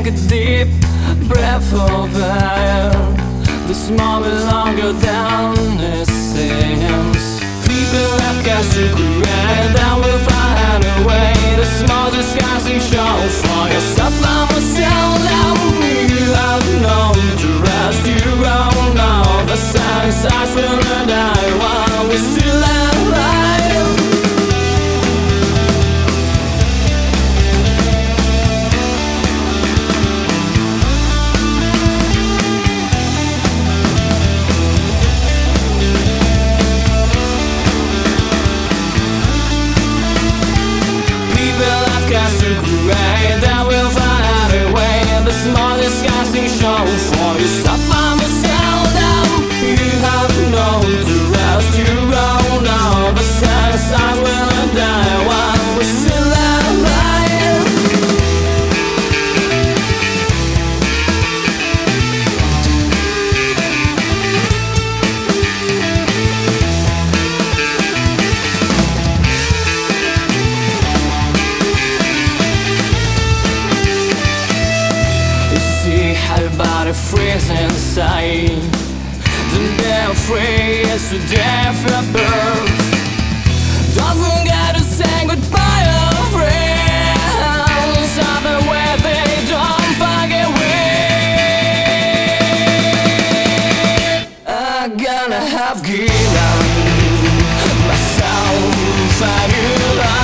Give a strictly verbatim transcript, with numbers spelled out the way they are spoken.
take a deep breath of air. This moment longer than it seems. People have got to create, that will find a way. The small disguising show for yourself. I'm a cell now. You have known to rest. You don't know the signs. I will not die while we're still alive. That will find a way. The small disgusting show for yourself. I'm a cell now. You have known to rest. You don't know the sense. I will die while we're still alive. Everybody freeze inside. Don't be afraid, it's a different birth. Don't forget to say goodbye, oh friends. Other way they don't forget we. I'm gonna have given myself a new life.